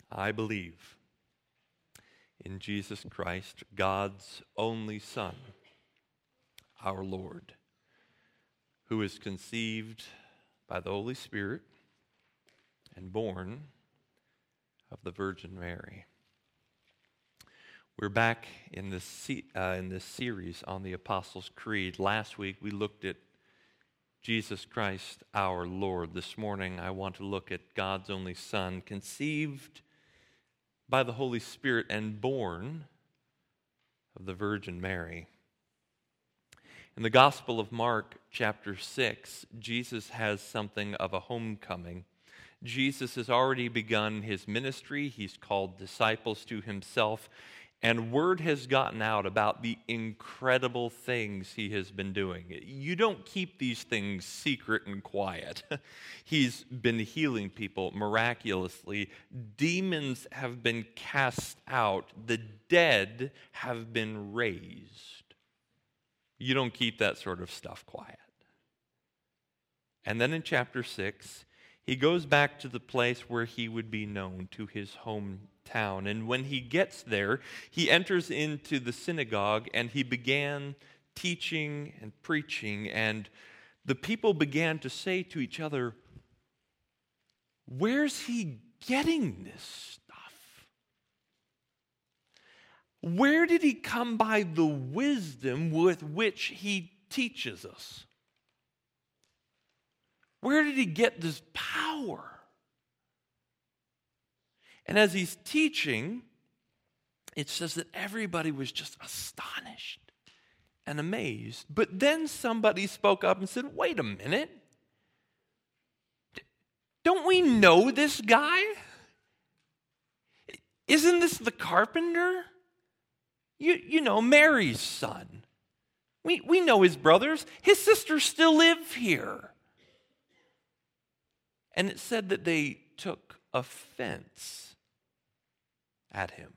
I believe in Jesus Christ, God's only Son, our Lord, who is conceived by the Holy Spirit and born of the Virgin Mary. We're back in this series on the Apostles' Creed. Last week we looked at Jesus Christ, our Lord. This morning I want to look at God's only Son, conceived by the Holy Spirit and born of the Virgin Mary. In the Gospel of Mark, chapter 6, Jesus has something of a homecoming. Jesus has already begun his ministry. He's called disciples to himself, and word has gotten out about the incredible things he has been doing. You don't keep these things secret and quiet. He's been healing people miraculously. Demons have been cast out. The dead have been raised. You don't keep that sort of stuff quiet. And then in chapter 6, he goes back to the place where he would be known, to his hometown. And when he gets there, he enters into the synagogue and he began teaching and preaching. And the people began to say to each other, "Where's he getting this stuff? Where did he come by the wisdom with which he teaches us? Where did he get this power?" And as he's teaching, it says that everybody was just astonished and amazed. But then somebody spoke up and said, "Wait a minute. Don't we know this guy? Isn't this the carpenter? You know, Mary's son. We know his brothers. His sisters still live here." And it said that they took offense at him.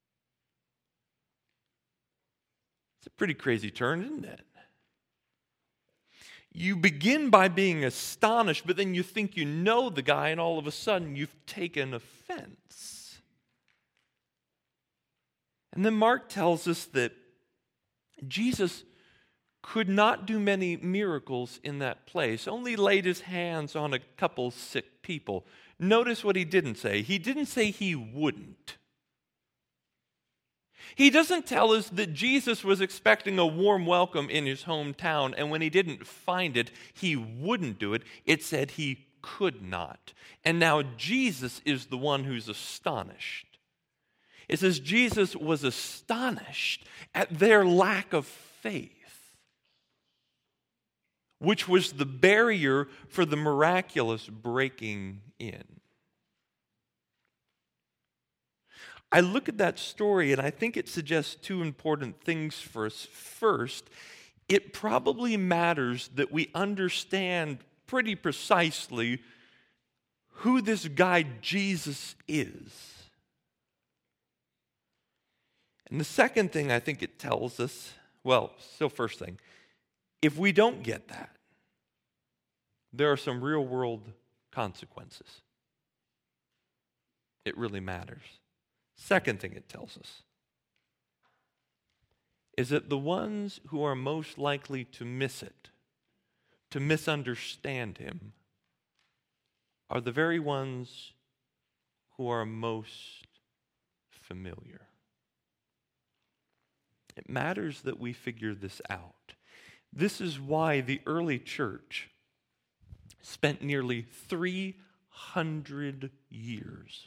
It's a pretty crazy turn, isn't it? You begin by being astonished, but then you think you know the guy, and all of a sudden you've taken offense. And then Mark tells us that Jesus could not do many miracles in that place, only laid his hands on a couple sick people. Notice what he didn't say. He didn't say he wouldn't. He doesn't tell us that Jesus was expecting a warm welcome in his hometown, and when he didn't find it, he wouldn't do it. It said he could not. And now Jesus is the one who's astonished. It says Jesus was astonished at their lack of faith, which was the barrier for the miraculous breaking in. I look at that story and I think it suggests two important things for us. First, it probably matters that we understand pretty precisely who this guy Jesus is. And the second thing I think it tells us, first thing, if we don't get that, there are some real-world consequences. It really matters. Second thing it tells us is that the ones who are most likely to miss it, to misunderstand him, are the very ones who are most familiar. It matters that we figure this out. This is why the early church spent nearly 300 years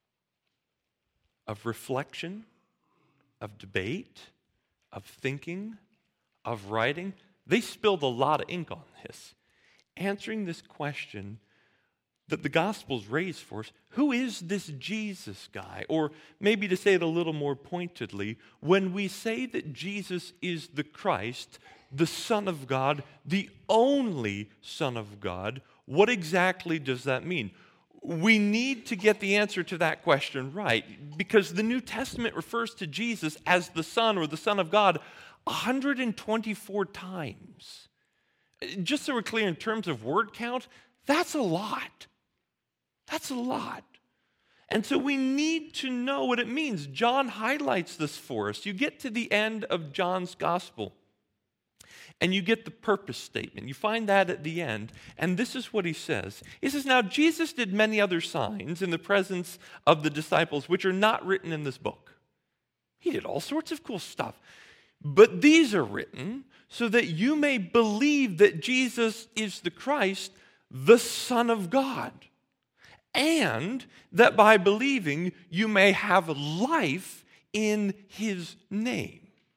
of reflection, of debate, of thinking, of writing. They spilled a lot of ink on this, answering this question that the Gospels raise for us. Who is this Jesus guy? Or maybe to say it a little more pointedly, when we say that Jesus is the Christ, the Son of God, the only Son of God, what exactly does that mean? We need to get the answer to that question right, because the New Testament refers to Jesus as the Son or the Son of God 124 times. Just so we're clear in terms of word count, that's a lot. That's a lot. And so we need to know what it means. John highlights this for us. You get to the end of John's gospel, and you get the purpose statement. You find that at the end, and this is what he says. He says, now Jesus did many other signs in the presence of the disciples, which are not written in this book. He did all sorts of cool stuff. But these are written so that you may believe that Jesus is the Christ, the Son of God, and that by believing you may have life in his name.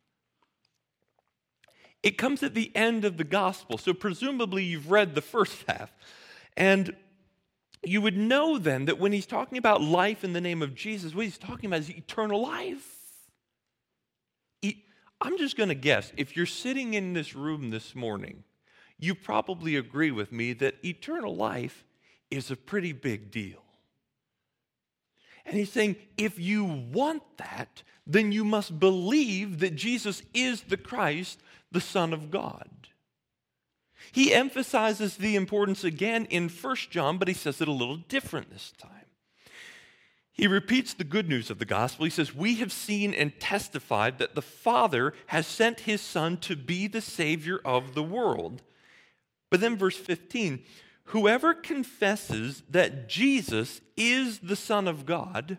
It comes at the end of the gospel, so presumably you've read the first half. And you would know then that when he's talking about life in the name of Jesus, what he's talking about is eternal life. I'm just going to guess, if you're sitting in this room this morning, you probably agree with me that eternal life is a pretty big deal. And he's saying, if you want that, then you must believe that Jesus is the Christ, the Son of God. He emphasizes the importance again in 1 John, but he says it a little different this time. He repeats the good news of the gospel. He says, we have seen and testified that the Father has sent his Son to be the Savior of the world. But then verse 15, whoever confesses that Jesus is the Son of God,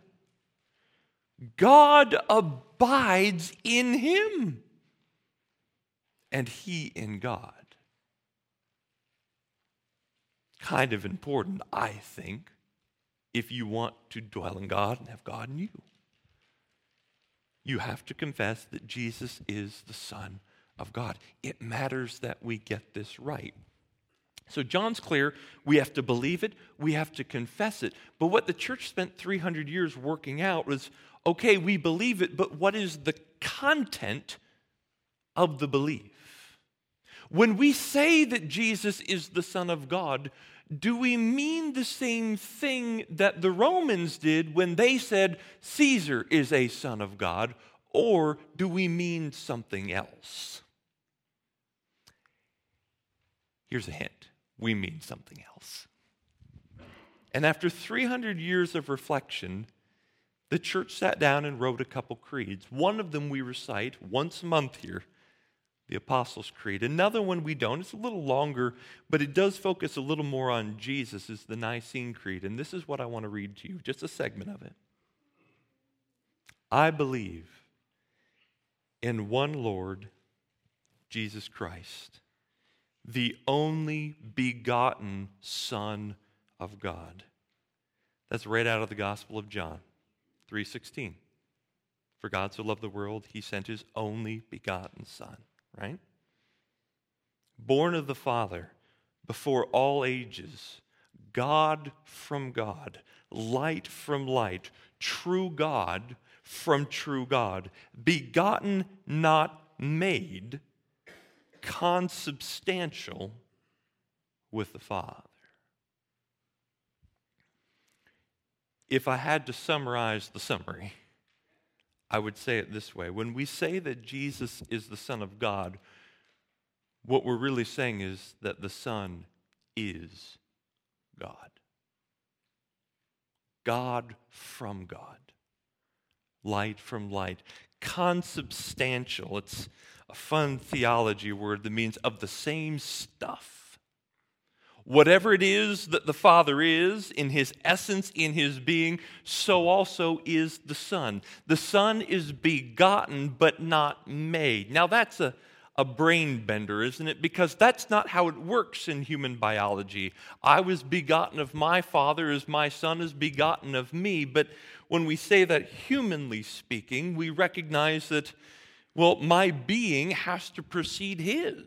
God abides in him, and he in God. Kind of important, I think, if you want to dwell in God and have God in you. You have to confess that Jesus is the Son of God. It matters that we get this right. So John's clear, we have to believe it, we have to confess it. But what the church spent 300 years working out was, okay, we believe it, but what is the content of the belief? When we say that Jesus is the Son of God, do we mean the same thing that the Romans did when they said Caesar is a son of God, or do we mean something else? Here's a hint. We mean something else. And after 300 years of reflection, the church sat down and wrote a couple creeds. One of them we recite once a month here, the Apostles' Creed. Another one we don't. It's a little longer, but it does focus a little more on Jesus, is the Nicene Creed. And this is what I want to read to you, just a segment of it. I believe in one Lord, Jesus Christ, the only begotten Son of God. That's right out of the Gospel of John 3:16. For God so loved the world, he sent his only begotten Son. Right? Born of the Father before all ages, God from God, light from light, true God from true God, begotten, not made, consubstantial with the Father. If I had to summarize the summary, I would say it this way. When we say that Jesus is the Son of God, what we're really saying is that the Son is God. God from God. Light from light. Consubstantial. It's a fun theology word that means of the same stuff. Whatever it is that the Father is, in his essence, in his being, so also is the Son. The Son is begotten, but not made. Now that's a brain bender, isn't it? Because that's not how it works in human biology. I was begotten of my Father as my Son is begotten of me. But when we say that humanly speaking, we recognize that, well, my being has to precede his.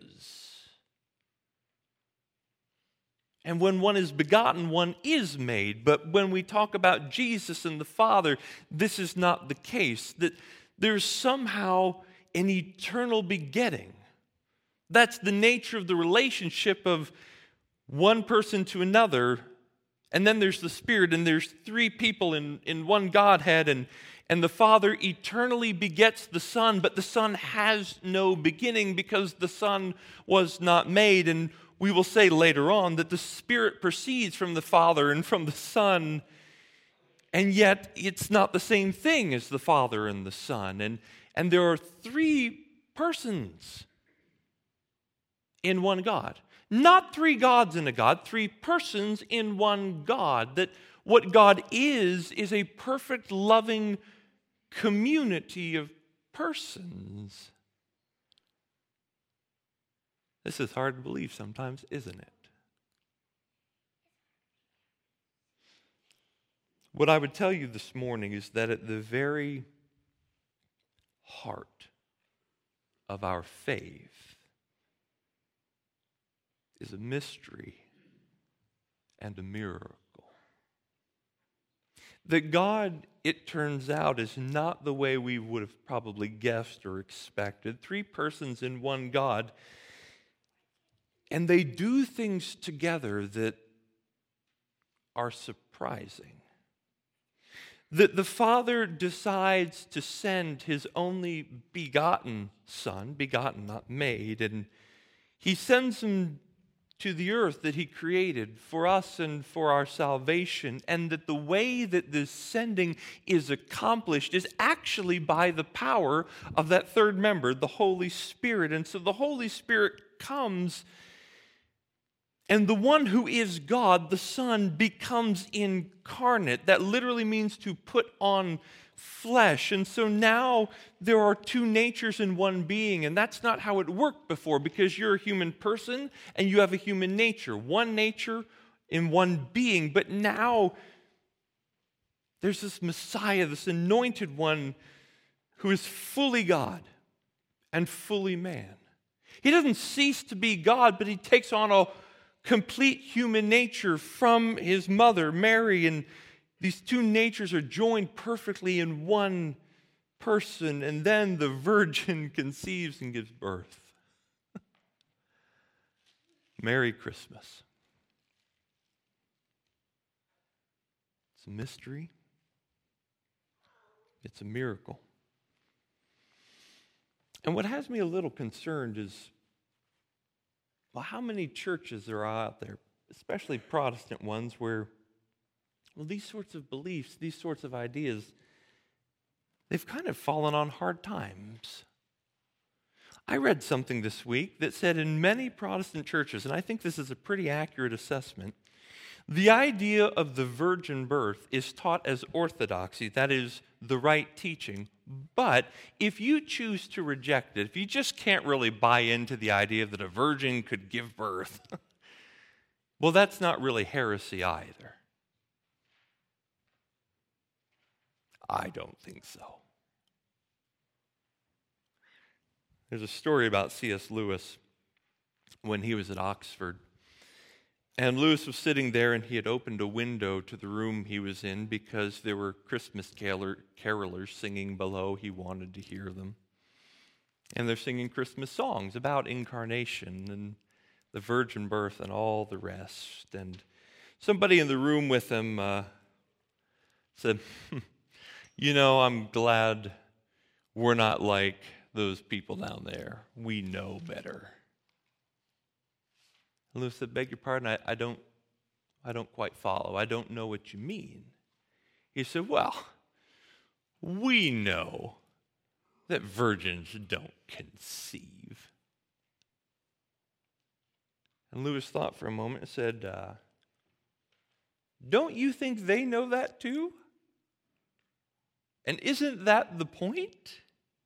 And when one is begotten, one is made. But when we talk about Jesus and the Father, this is not the case. That there's somehow an eternal begetting. That's the nature of the relationship of one person to another. And then there's the Spirit, and there's three people in one Godhead. And the Father eternally begets the Son, but the Son has no beginning because the Son was not made. And we will say later on that the Spirit proceeds from the Father and from the Son. And yet it's not the same thing as the Father and the Son. And there are three persons in one God. Not three gods in a God, three persons in one God. That what God is a perfect, loving community of persons. This is hard to believe sometimes, isn't it? What I would tell you this morning is that at the very heart of our faith is a mystery and a miracle. That God, it turns out, is not the way we would have probably guessed or expected. Three persons in one God, and they do things together that are surprising. That the Father decides to send His only begotten Son, begotten, not made, and He sends Him to the earth that He created for us and for our salvation, and that the way that this sending is accomplished is actually by the power of that third member, the Holy Spirit. And so the Holy Spirit comes, and the one who is God, the Son, becomes incarnate. That literally means to put on flesh. And so now there are two natures in one being, and that's not how it worked before, because you're a human person and you have a human nature. One nature in one being. But now there's this Messiah, this anointed one who is fully God and fully man. He doesn't cease to be God, but He takes on a complete human nature from His mother, Mary, and these two natures are joined perfectly in one person, and then the virgin conceives and gives birth. Merry Christmas. It's a mystery. It's a miracle. And what has me a little concerned is, well, how many churches there are out there, especially Protestant ones, where these sorts of beliefs, these sorts of ideas, they've kind of fallen on hard times. I read something this week that said in many Protestant churches, and I think this is a pretty accurate assessment, the idea of the virgin birth is taught as orthodoxy, that is, the right teaching. But if you choose to reject it, if you just can't really buy into the idea that a virgin could give birth, well, that's not really heresy either. I don't think so. There's a story about C.S. Lewis when he was at Oxford. And Lewis was sitting there, and he had opened a window to the room he was in because there were Christmas carolers singing below. He wanted to hear them. And they're singing Christmas songs about incarnation and the virgin birth and all the rest. And somebody in the room with him said, "You know, I'm glad we're not like those people down there. We know better." And Lewis said, "Beg your pardon, I don't quite follow. I don't know what you mean." He said, "Well, we know that virgins don't conceive." And Lewis thought for a moment and said, "Don't you think they know that too? And isn't that the point?"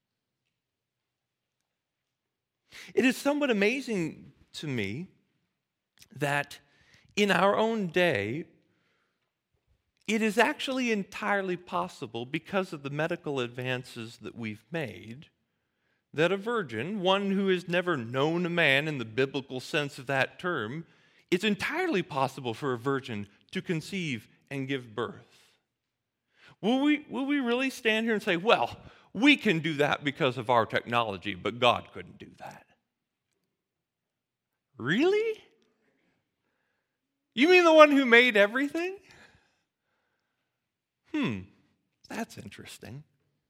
It is somewhat amazing to me that in our own day, it is actually entirely possible, because of the medical advances that we've made, that a virgin, one who has never known a man in the biblical sense of that term, it's entirely possible for a virgin to conceive and give birth. Will we really stand here and say, well, we can do that because of our technology, but God couldn't do that? Really? You mean the one who made everything? That's interesting.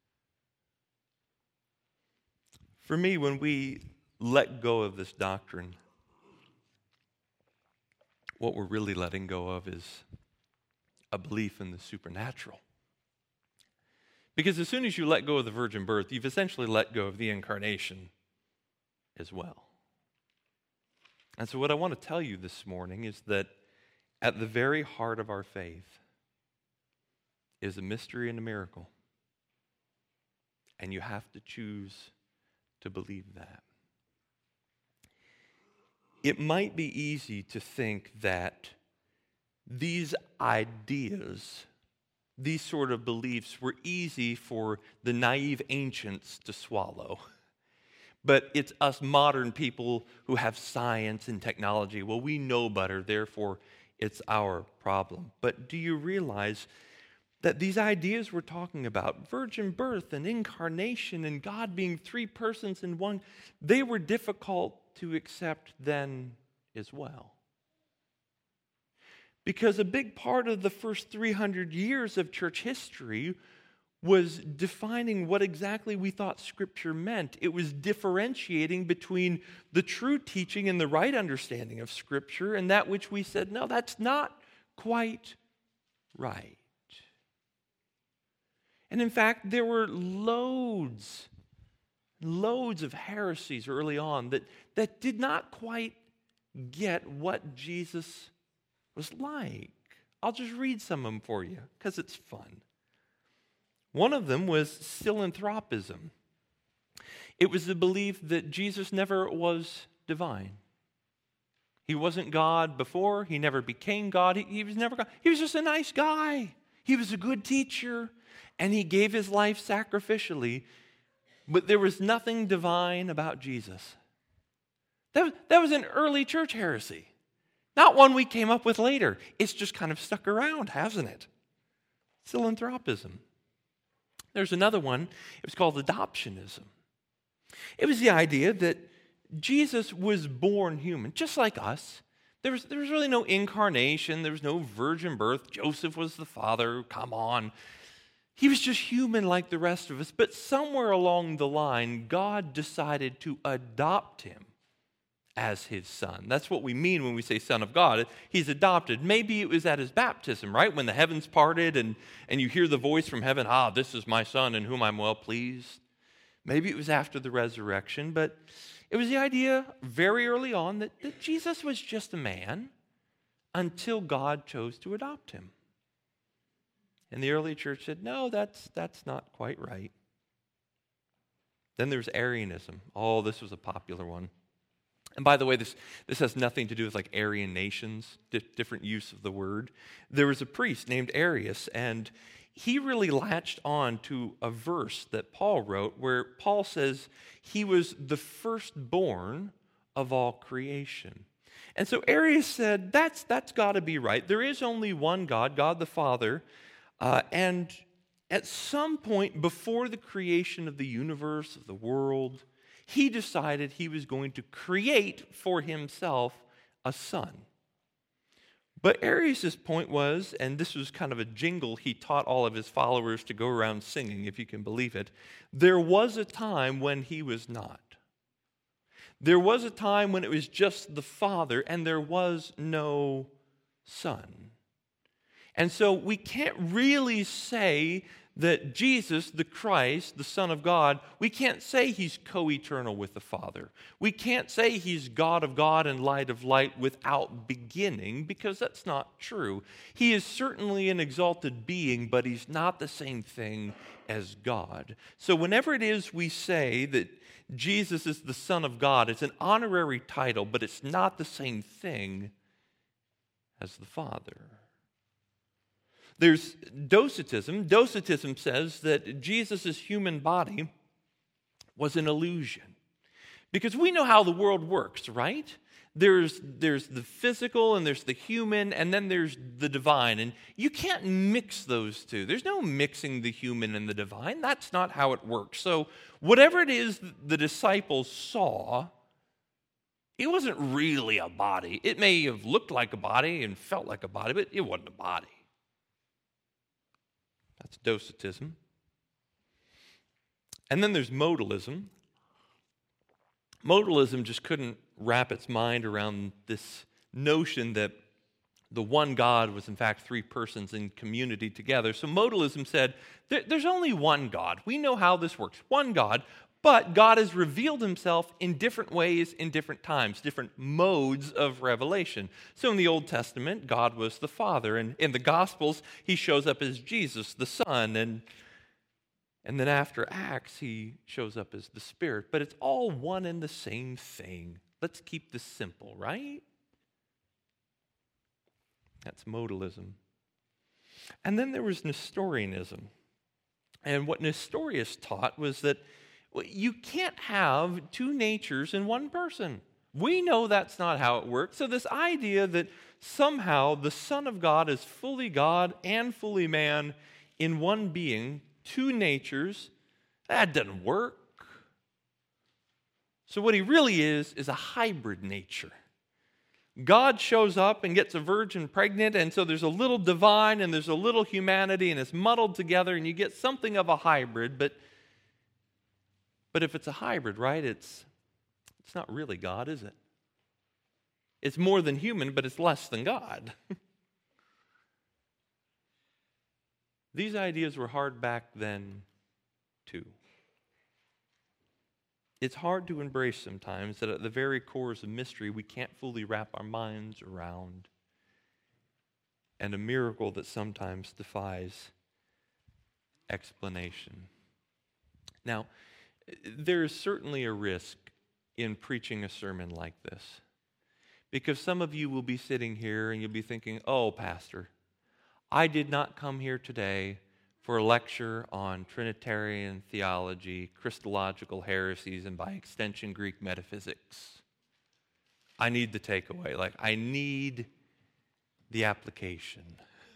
For me, when we let go of this doctrine, what we're really letting go of is a belief in the supernatural. Because as soon as you let go of the virgin birth, you've essentially let go of the incarnation as well. And so what I want to tell you this morning is that at the very heart of our faith is a mystery and a miracle. And you have to choose to believe that. It might be easy to think that these ideas, these sort of beliefs, were easy for the naive ancients to swallow. But it's us modern people who have science and technology. Well, we know better, therefore it's our problem. But do you realize that these ideas we're talking about, virgin birth and incarnation and God being three persons in one, they were difficult to accept then as well? Because a big part of the first 300 years of church history was defining what exactly we thought Scripture meant. It was differentiating between the true teaching and the right understanding of Scripture and that which we said, no, that's not quite right. And in fact, there were loads of heresies early on that did not quite get what Jesus was like. I'll just read some of them for you because it's fun. One of them was philanthropism. It was the belief that Jesus never was divine. He wasn't God before. He never became God. He was never God. He was just a nice guy. He was a good teacher. And he gave his life sacrificially, but there was nothing divine about Jesus. That was an early church heresy, not one we came up with later. It's just kind of stuck around, hasn't it? Philanthropism. There's another one. It was called adoptionism. It was the idea that Jesus was born human, just like us. There was really no incarnation. There was no virgin birth. Joseph was the father. Come on. He was just human like the rest of us, but somewhere along the line, God decided to adopt him as his son. That's what we mean when we say son of God. He's adopted. Maybe it was at his baptism, right? When the heavens parted and you hear the voice from heaven, this is my son in whom I'm well pleased. Maybe it was after the resurrection, but it was the idea very early on that Jesus was just a man until God chose to adopt him. And the early church said, no, that's not quite right. Then there's Arianism. Oh, this was a popular one. And by the way, this has nothing to do with like Aryan nations, different use of the word. There was a priest named Arius, and he really latched on to a verse that Paul wrote where Paul says he was the firstborn of all creation. And so Arius said, that's got to be right. There is only one God, God the Father. And at some point before the creation of the universe, of the world, he decided he was going to create for himself a son. But Arius' point was, and this was kind of a jingle he taught all of his followers to go around singing, if you can believe it, there was a time when he was not. There was a time when it was just the Father and there was no Son. And so we can't really say that Jesus, the Christ, the Son of God, we can't say he's co-eternal with the Father. We can't say he's God of God and light of light without beginning, because that's not true. He is certainly an exalted being, but he's not the same thing as God. So whenever it is we say that Jesus is the Son of God, it's an honorary title, but it's not the same thing as the Father. There's Docetism. Docetism says that Jesus' human body was an illusion. Because we know how the world works, right? There's the physical and there's the human and then there's the divine. And you can't mix those two. There's no mixing the human and the divine. That's not how it works. So whatever it is the disciples saw, it wasn't really a body. It may have looked like a body and felt like a body, but it wasn't a body. That's Docetism. And then there's modalism. Modalism just couldn't wrap its mind around this notion that the one God was in fact three persons in community together. So modalism said, there's only one God. We know how this works. One God, but God has revealed himself in different ways in different times, different modes of revelation. So in the Old Testament, God was the Father, and in the Gospels, he shows up as Jesus, the Son, and then after Acts, he shows up as the Spirit. But it's all one and the same thing. Let's keep this simple, right? That's modalism. And then there was Nestorianism. And what Nestorius taught was that you can't have two natures in one person. We know that's not how it works. So this idea that somehow the Son of God is fully God and fully man in one being, two natures, that doesn't work. So what he really is a hybrid nature. God shows up and gets a virgin pregnant, and so there's a little divine and there's a little humanity, and it's muddled together, and you get something of a hybrid. But if it's a hybrid, right, it's not really God, is it? It's more than human, but it's less than God. These ideas were hard back then, too. It's hard to embrace sometimes that at the very cores of mystery we can't fully wrap our minds around, and a miracle that sometimes defies explanation. Now, there is certainly a risk in preaching a sermon like this, because some of you will be sitting here and you'll be thinking, oh, Pastor, I did not come here today for a lecture on Trinitarian theology, Christological heresies, and by extension, Greek metaphysics. I need the takeaway. I need the application.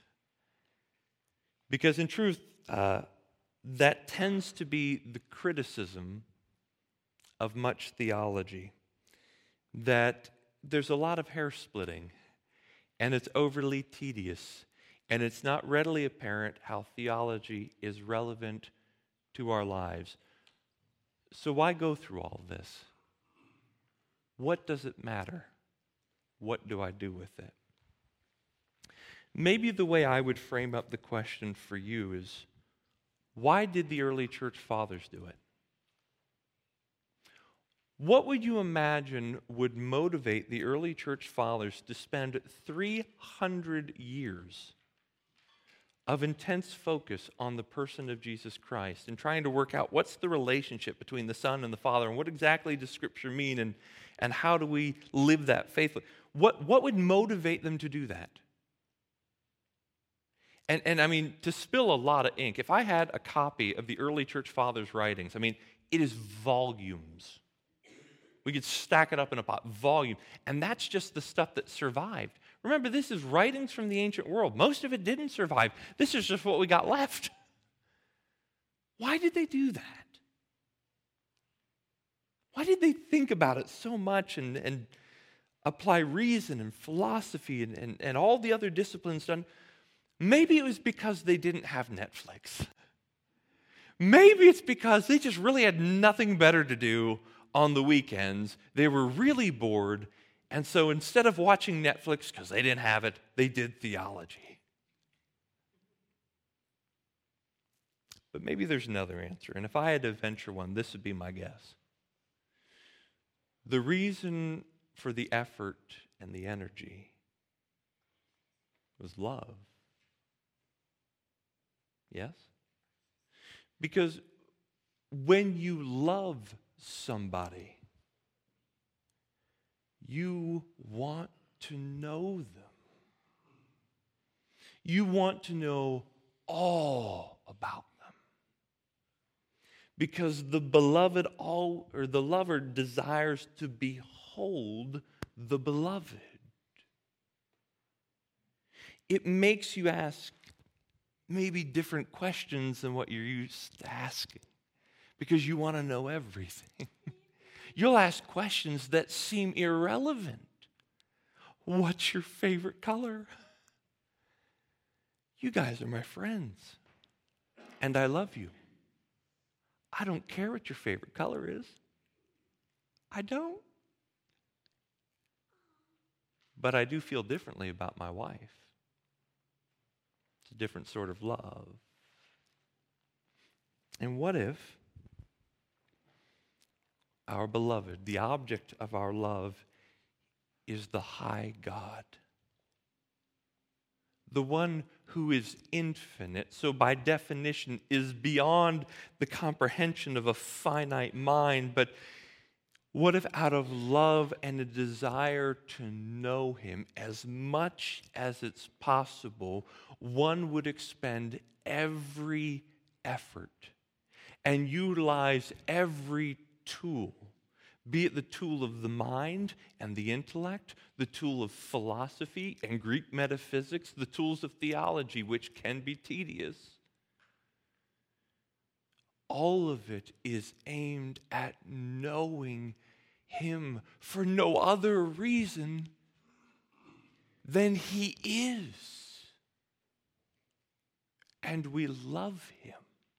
Because in truth, that tends to be the criticism of much theology, that there's a lot of hair splitting, and it's overly tedious, and it's not readily apparent how theology is relevant to our lives. So why go through all of this? What does it matter? What do I do with it? Maybe the way I would frame up the question for you is, why did the early church fathers do it? What would you imagine would motivate the early church fathers to spend 300 years of intense focus on the person of Jesus Christ and trying to work out what's the relationship between the Son and the Father, and what exactly does Scripture mean, and how do we live that faithfully? What would motivate them to do that? And I mean, to spill a lot of ink, if I had a copy of the early church fathers' writings, I mean, it is volumes. We could stack it up in a pot, volume. And that's just the stuff that survived. Remember, this is writings from the ancient world. Most of it didn't survive. This is just what we got left. Why did they do that? Why did they think about it so much and apply reason and philosophy and all the other disciplines done? Maybe it was because they didn't have Netflix. Maybe it's because they just really had nothing better to do on the weekends. They were really bored, and so instead of watching Netflix, because they didn't have it, they did theology. But maybe there's another answer, and if I had to venture one, this would be my guess. The reason for the effort and the energy was love. Yes? Because when you love somebody, you want to know them. You want to know all about them. Because the beloved the lover desires to behold the beloved. It makes you ask maybe different questions than what you're used to asking, because you want to know everything. You'll ask questions that seem irrelevant. What's your favorite color? You guys are my friends, and I love you. I don't care what your favorite color is. I don't. but I do feel differently about my wife. It's a different sort of love. And what if our beloved, the object of our love, is the high God? The one who is infinite, so by definition is beyond the comprehension of a finite mind. But what if out of love and a desire to know him as much as it's possible, one would expend every effort and utilize every tool, be it the tool of the mind and the intellect, the tool of philosophy and Greek metaphysics, the tools of theology, which can be tedious. All of it is aimed at knowing him for no other reason than he is. And we love him.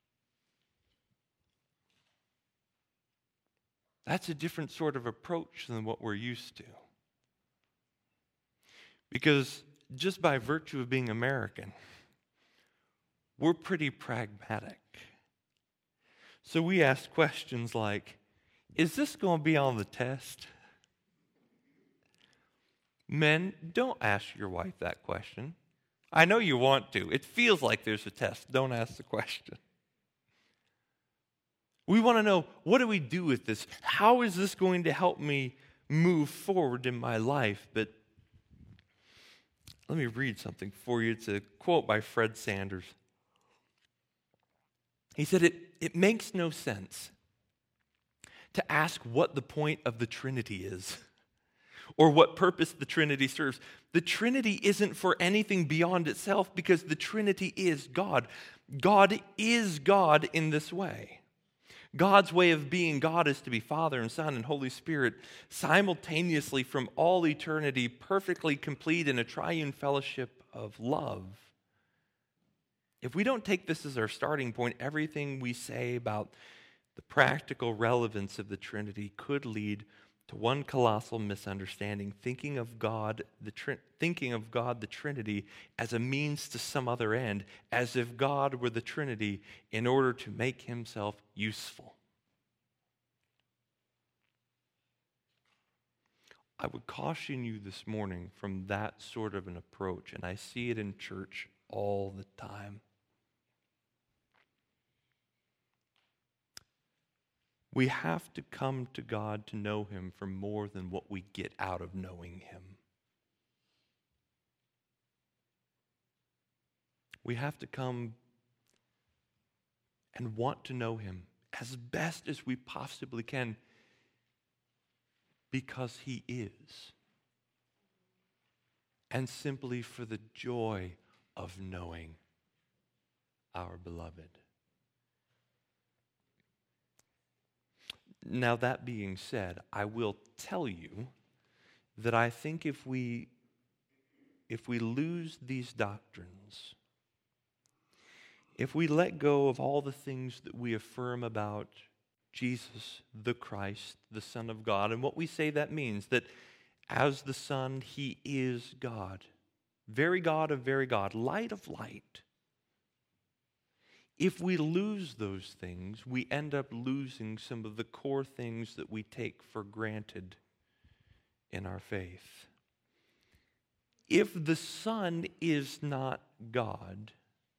That's a different sort of approach than what we're used to. Because just by virtue of being American, we're pretty pragmatic. So we ask questions like, is this going to be on the test? Men, don't ask your wife that question. I know you want to. It feels like there's a test. Don't ask the question. We want to know, what do we do with this? How is this going to help me move forward in my life? But let me read something for you. It's a quote by Fred Sanders. He said, it makes no sense to ask what the point of the Trinity is or what purpose the Trinity serves. The Trinity isn't for anything beyond itself because the Trinity is God. God is God in this way. God's way of being God is to be Father and Son and Holy Spirit simultaneously from all eternity, perfectly complete in a triune fellowship of love. If we don't take this as our starting point, everything we say about the practical relevance of the Trinity could lead to one colossal misunderstanding, thinking of God the Trinity as a means to some other end, as if God were the Trinity in order to make himself useful. I would caution you this morning from that sort of an approach, and I see it in church all the time. We have to come to God to know him for more than what we get out of knowing him. We have to come and want to know him as best as we possibly can because he is. And simply for the joy of knowing our beloved. Now, that being said, I will tell you that I think if we lose these doctrines, if we let go of all the things that we affirm about Jesus, the Christ, the Son of God, and what we say that means, that as the Son, he is God, very God of very God, light of light. If we lose those things, we end up losing some of the core things that we take for granted in our faith. If the Son is not God,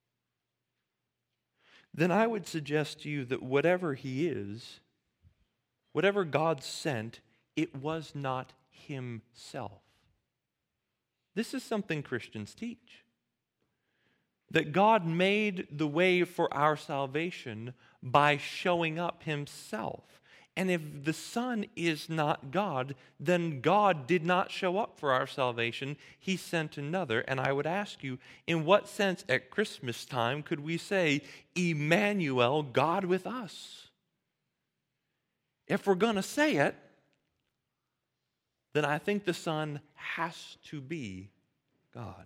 then I would suggest to you that whatever he is, whatever God sent, it was not himself. This is something Christians teach. That God made the way for our salvation by showing up himself. And if the Son is not God, then God did not show up for our salvation. He sent another. And I would ask you, in what sense at Christmas time could we say, Emmanuel, God with us? If we're going to say it, then I think the Son has to be God.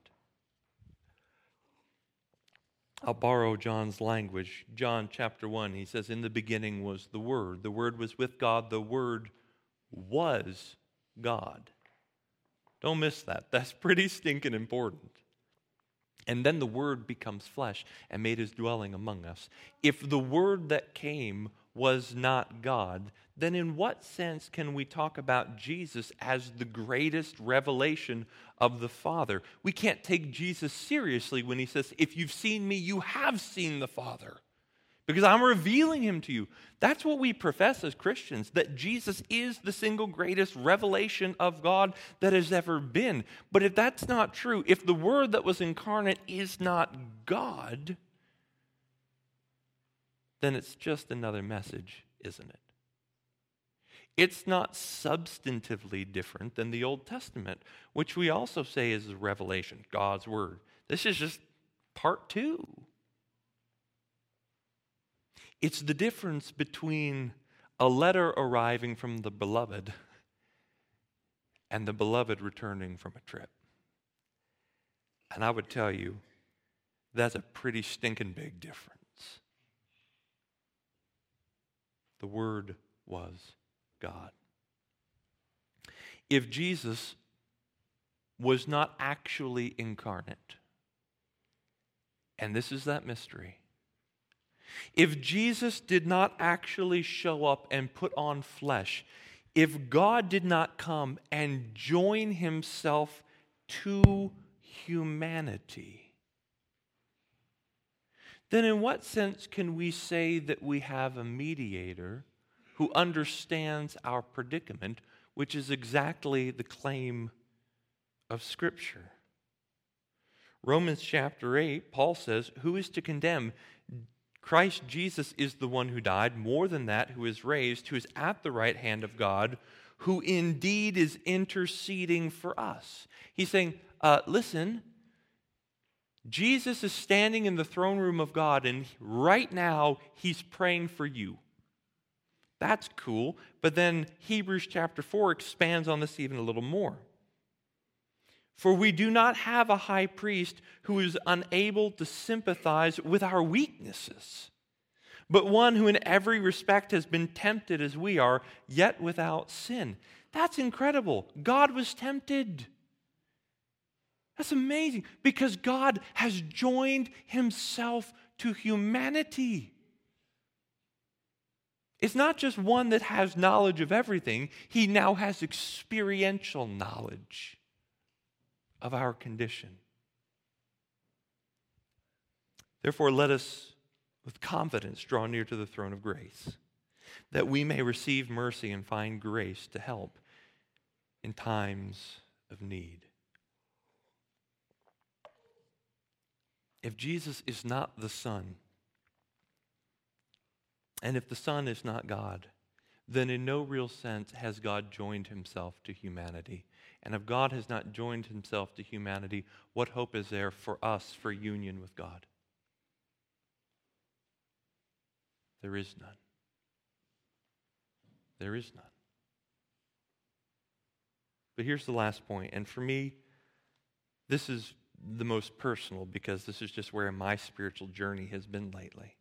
I'll borrow John's language. John chapter 1, he says, in the beginning was the Word. The Word was with God. The Word was God. Don't miss that. That's pretty stinking important. And then the Word becomes flesh and made his dwelling among us. If the Word that came was not God, then in what sense can we talk about Jesus as the greatest revelation of the Father? We can't take Jesus seriously when he says, if you've seen me, you have seen the Father, because I'm revealing him to you. That's what we profess as Christians, that Jesus is the single greatest revelation of God that has ever been. But if that's not true, if the Word that was incarnate is not God, then it's just another message, isn't it? It's not substantively different than the Old Testament, which we also say is the revelation, God's Word. This is just part 2. It's the difference between a letter arriving from the beloved and the beloved returning from a trip. And I would tell you, that's a pretty stinking big difference. The Word was God. If Jesus was not actually incarnate, and this is that mystery, if Jesus did not actually show up and put on flesh, if God did not come and join himself to humanity, then in what sense can we say that we have a mediator who understands our predicament, which is exactly the claim of Scripture? Romans chapter 8, Paul says, who is to condemn? Christ Jesus is the one who died, more than that, who is raised, who is at the right hand of God, who indeed is interceding for us. He's saying, listen, Jesus is standing in the throne room of God, and right now he's praying for you. That's cool. But then Hebrews chapter 4 expands on this even a little more. For we do not have a high priest who is unable to sympathize with our weaknesses, but one who in every respect has been tempted as we are, yet without sin. That's incredible. God was tempted. That's amazing, because God has joined himself to humanity. It's not just one that has knowledge of everything. He now has experiential knowledge of our condition. Therefore, let us with confidence draw near to the throne of grace, that we may receive mercy and find grace to help in times of need. If Jesus is not the Son, and if the Son is not God, then in no real sense has God joined himself to humanity. And if God has not joined himself to humanity, what hope is there for us for union with God? There is none. There is none. But here's the last point, and for me, this is the most personal, because this is just where my spiritual journey has been lately.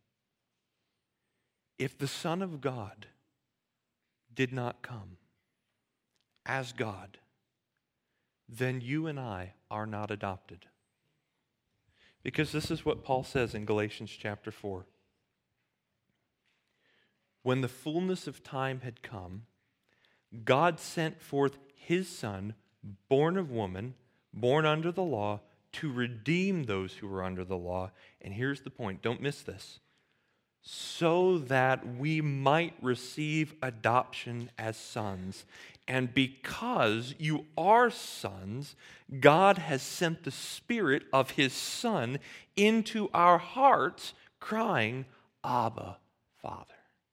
If the Son of God did not come as God, then you and I are not adopted. Because this is what Paul says in Galatians chapter 4. When the fullness of time had come, God sent forth his Son, born of woman, born under the law, to redeem those who were under the law. And here's the point, don't miss this. So that we might receive adoption as sons. And because you are sons, God has sent the Spirit of his Son into our hearts, crying, Abba, Father.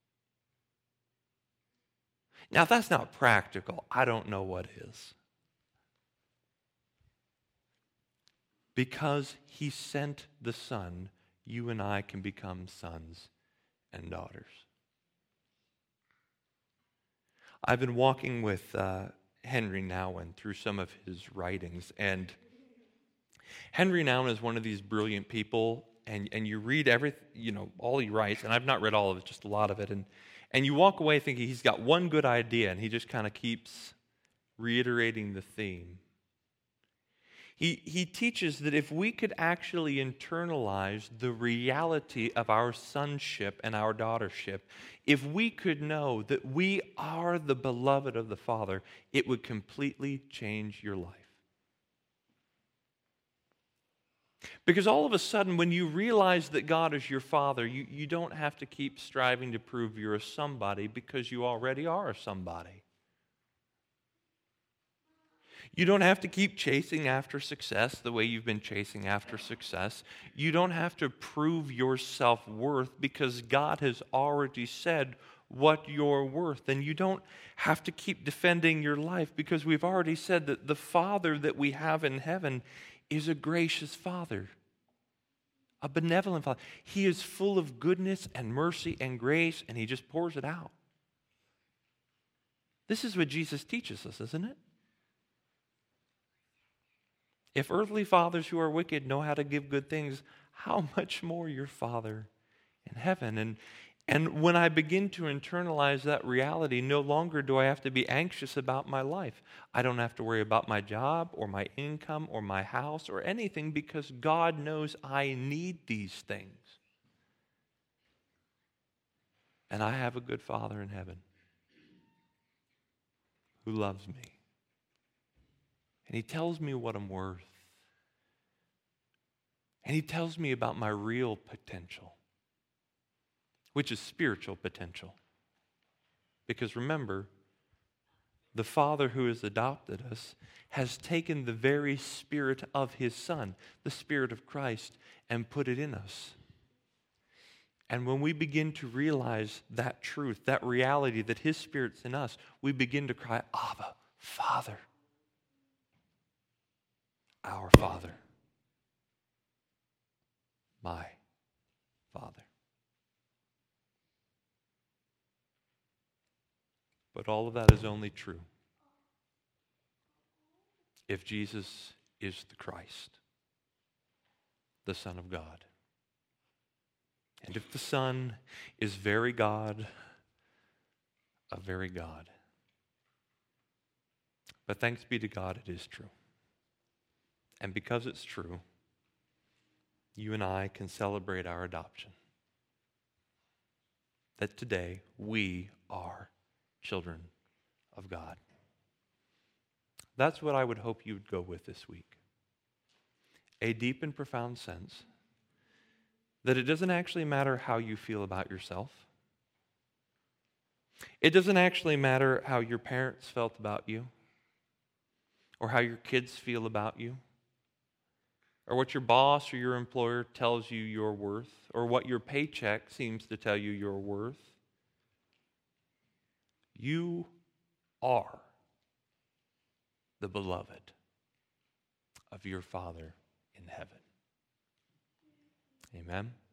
Now, if that's not practical, I don't know what is. Because he sent the Son, you and I can become sons and daughters. I've been walking with Henry Nouwen through some of his writings, and Henry Nouwen is one of these brilliant people, and you read all he writes, and I've not read all of it, just a lot of it, and you walk away thinking he's got one good idea, and he just kind of keeps reiterating the theme. He teaches that if we could actually internalize the reality of our sonship and our daughtership, if we could know that we are the beloved of the Father, it would completely change your life. Because all of a sudden, when you realize that God is your Father, you don't have to keep striving to prove you're a somebody, because you already are a somebody. You don't have to keep chasing after success the way you've been chasing after success. You don't have to prove your self-worth, because God has already said what you're worth. And you don't have to keep defending your life, because we've already said that the Father that we have in heaven is a gracious Father, a benevolent Father. He is full of goodness and mercy and grace, and He just pours it out. This is what Jesus teaches us, isn't it? If earthly fathers who are wicked know how to give good things, how much more your Father in heaven? And when I begin to internalize that reality, no longer do I have to be anxious about my life. I don't have to worry about my job or my income or my house or anything, because God knows I need these things. And I have a good Father in heaven who loves me. And He tells me what I'm worth. And He tells me about my real potential, which is spiritual potential. Because remember, the Father who has adopted us has taken the very Spirit of His Son, the Spirit of Christ, and put it in us. And when we begin to realize that truth, that reality, that His Spirit's in us, we begin to cry, Abba, Father, our Father, my Father. But all of that is only true if Jesus is the Christ, the Son of God. And if the Son is very God, a very God. But thanks be to God, it is true. And because it's true, you and I can celebrate our adoption. That today we are children of God. That's what I would hope you would go with this week. A deep and profound sense that it doesn't actually matter how you feel about yourself. It doesn't actually matter how your parents felt about you, or how your kids feel about you, or what your boss or your employer tells you you're worth, or what your paycheck seems to tell you you're worth. You are the beloved of your Father in heaven. Amen.